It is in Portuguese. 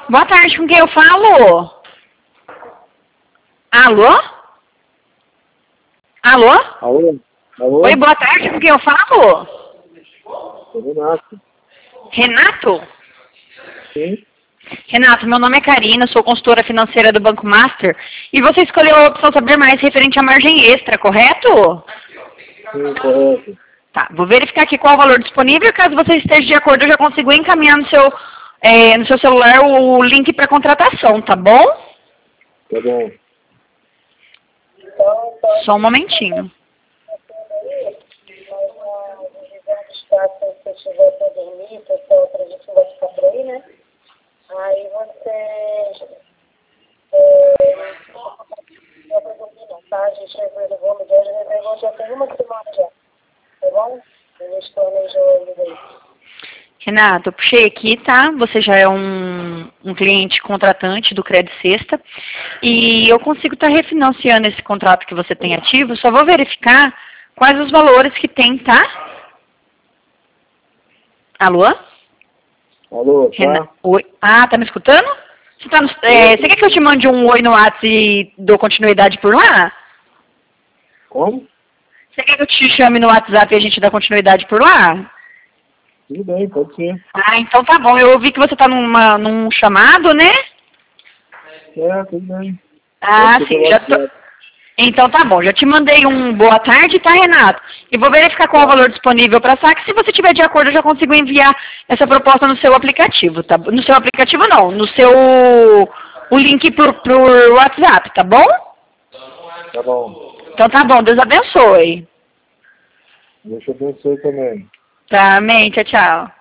Boa tarde, com quem eu falo? Alô? Alô? Alô? Alô? Oi, boa tarde, com quem eu falo? É Renato. Renato? Sim? Renato, meu nome é Karina, sou consultora financeira do Banco Master e você escolheu a opção saber mais referente à margem extra, correto? Sim, correto. Tá, vou verificar aqui qual é o valor disponível. Caso você esteja de acordo, eu já consigo encaminhar no seu celular o link para contratação, tá bom? Tá bom. Só um momentinho. Se tiver para dormir, pessoal, acredito que vai ficar por aí, né? Aí você não vai dormir não, tá? A gente reservou no dia, reservou já tem uma semana já, tá bom? A gente planejou ele daí. Renato, eu puxei aqui, tá? Você já é um cliente contratante do Credit Sexta e eu consigo estar refinanciando esse contrato que você tem ativo. Só vou verificar quais os valores que tem, tá? Alô? Alô, tá? Oi. Ah, tá me escutando? Você quer que eu te mande um oi no WhatsApp e dou continuidade por lá? Como? Você quer que eu te chame no WhatsApp e a gente dá continuidade por lá? Tudo bem, pode ser. Ah, então tá bom. Eu vi que você tá num chamado, né? É, tudo bem. Ah, Pode ser sim, pelo já tô. WhatsApp. Então tá bom, já te mandei um boa tarde, tá, Renato? E vou verificar qual é o valor disponível para saque. Se você tiver de acordo, eu já consigo enviar essa proposta no seu aplicativo, tá? No seu aplicativo não, no seu o link pro WhatsApp, tá bom? Tá bom. Então tá bom, Deus abençoe. Deixa eu abençoe também. Tá, amém, tchau, tchau.